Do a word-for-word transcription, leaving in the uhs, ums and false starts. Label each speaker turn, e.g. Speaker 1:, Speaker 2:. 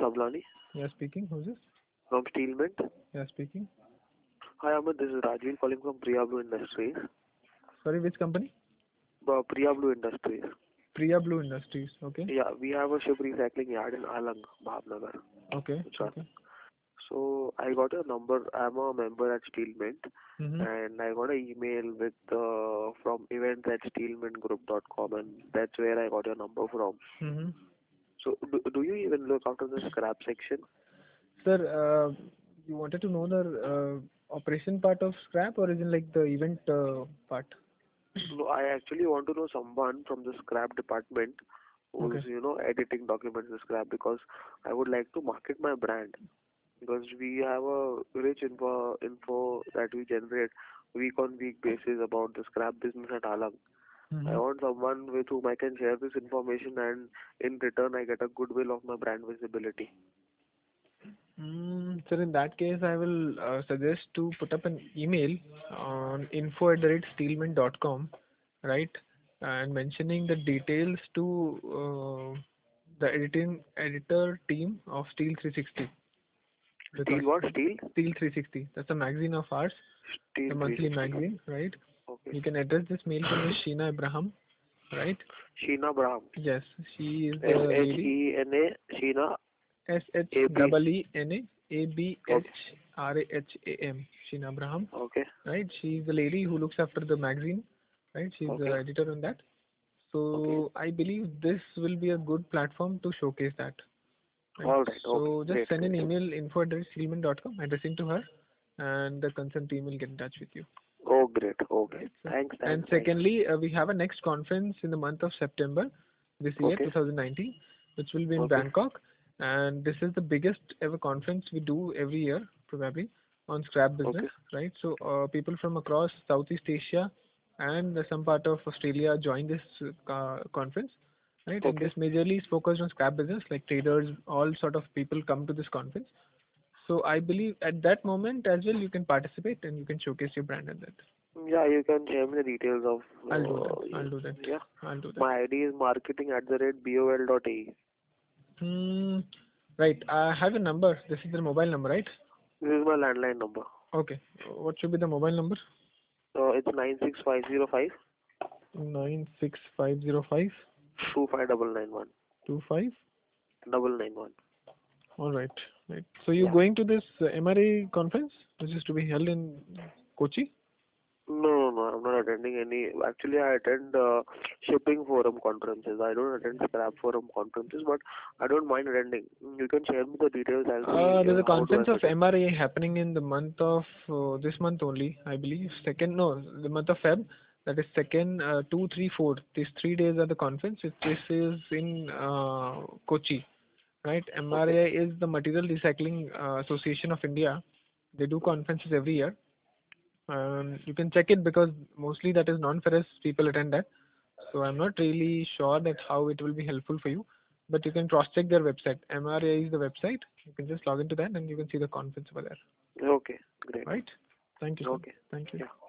Speaker 1: Savlani
Speaker 2: Yeah, speaking. Who's this?
Speaker 1: from Steelmint.
Speaker 2: Yeah, speaking.
Speaker 1: Hi, Ahmed. This is Rajveer calling from Priya Blue Industries.
Speaker 2: Sorry, which company?
Speaker 1: Uh, Priya Blue Industries.
Speaker 2: Priya Blue Industries. Okay.
Speaker 1: Yeah, we have a ship recycling yard in Alang, Bhavnagar,
Speaker 2: Okay.
Speaker 1: Gujarat.
Speaker 2: Okay.
Speaker 1: So I got your number. I'm a member at Steelmint,
Speaker 2: Mm-hmm.
Speaker 1: and I got an email with uh, from events at steelmint group dot com, and that's where I got your number from.
Speaker 2: Mm-hmm.
Speaker 1: So do, do you even look after the scrap section?
Speaker 2: Sir, uh, you wanted to know the uh, operation part of scrap, or is it like the event uh, part?
Speaker 1: No, I actually want to know someone from the scrap department who's,
Speaker 2: Okay.
Speaker 1: you know, editing documents in scrap because I would like to market my brand because we have a rich info info that we generate week on week basis about the scrap business at Alang. I
Speaker 2: Mm-hmm.
Speaker 1: want someone with whom I can share this information and in return I get a goodwill of my brand visibility.
Speaker 2: Mm, sir, in that case, I will uh, suggest to put up an email on info at the rate steelman dot com, right? And mentioning the details to uh, the editing editor team of Steel three sixty, because
Speaker 1: Steel what? Steel?
Speaker 2: Steel three sixty, that's a magazine of ours, a
Speaker 1: Steel
Speaker 2: monthly
Speaker 1: three sixty.
Speaker 2: magazine, right?
Speaker 1: Okay.
Speaker 2: You can address this mail to Miss Sheena Abraham, right?
Speaker 1: Sheena Braham.
Speaker 2: Yes, she is
Speaker 1: S
Speaker 2: the
Speaker 1: H
Speaker 2: lady.
Speaker 1: E N A. Sheena
Speaker 2: S H
Speaker 1: A B.
Speaker 2: E E N A A B H
Speaker 1: Okay.
Speaker 2: R A H A M, Sheena Abraham,
Speaker 1: Okay.
Speaker 2: right? She's the lady who looks after the magazine, right? She's the
Speaker 1: Okay.
Speaker 2: editor on that.
Speaker 1: Okay.
Speaker 2: So I believe this will be a good platform to showcase that, right?
Speaker 1: All right. Okay.
Speaker 2: So just
Speaker 1: Great.
Speaker 2: send an
Speaker 1: Great.
Speaker 2: email info at steelman dot com addressing to her, and the concerned team will get in touch with you,
Speaker 1: Oh, great. Okay.
Speaker 2: right, sir?
Speaker 1: Thanks.
Speaker 2: And
Speaker 1: Thanks. Thanks.
Speaker 2: secondly, uh, we have a next conference in the month of September this year,
Speaker 1: Okay.
Speaker 2: twenty nineteen, which will be in
Speaker 1: Okay.
Speaker 2: Bangkok. And this is the biggest ever conference we do every year, probably, on scrap business,
Speaker 1: Okay.
Speaker 2: right? So uh, people from across Southeast Asia and some part of Australia join this uh, conference, right? And
Speaker 1: Okay.
Speaker 2: this majorly is focused on scrap business, like traders, all sort of people come to this conference. So I believe at that moment as well, you can participate and you can showcase your brand at that.
Speaker 1: Yeah, you can share me the details of.
Speaker 2: I'll do that.
Speaker 1: Uh,
Speaker 2: I'll do that.
Speaker 1: yeah.
Speaker 2: I'll do that.
Speaker 1: My I D is marketing at the rate bol dot a.
Speaker 2: Hmm. Right. I have a number. This is the mobile number, right?
Speaker 1: This is my landline number.
Speaker 2: Okay. What should be the mobile number?
Speaker 1: Uh, it's nine six five zero five
Speaker 2: Nine six five zero five
Speaker 1: two five double nine one
Speaker 2: two five.
Speaker 1: double nine one.
Speaker 2: All right. Right. So you
Speaker 1: Yeah.
Speaker 2: going to this uh, M R A conference, which is to be held in Kochi?
Speaker 1: No, no, no. I'm not attending any. Actually, I attend uh, shipping forum conferences. I don't attend scrap forum conferences, but I don't mind attending. You can share me the details. I'll see
Speaker 2: Uh, there's a
Speaker 1: uh, how do I
Speaker 2: conference of
Speaker 1: fit in.
Speaker 2: M R A happening in the month of uh, this month only, I believe. Second, no, the month of Feb. That is second, uh, two, three, four. These three days are the conference. It- This is in uh, Kochi, right?
Speaker 1: Okay.
Speaker 2: M R A is the Material Recycling uh, Association of India. They do conferences every year. Um, you can check it because mostly that is non-ferrous people attend that. So I'm not really sure that how it will be helpful for you, but you can cross-check their website. M R A is the website. You can just log into that and you can see the conference over there.
Speaker 1: Okay. Great.
Speaker 2: Right? Thank you, sir.
Speaker 1: Okay.
Speaker 2: Thank you.
Speaker 1: Yeah.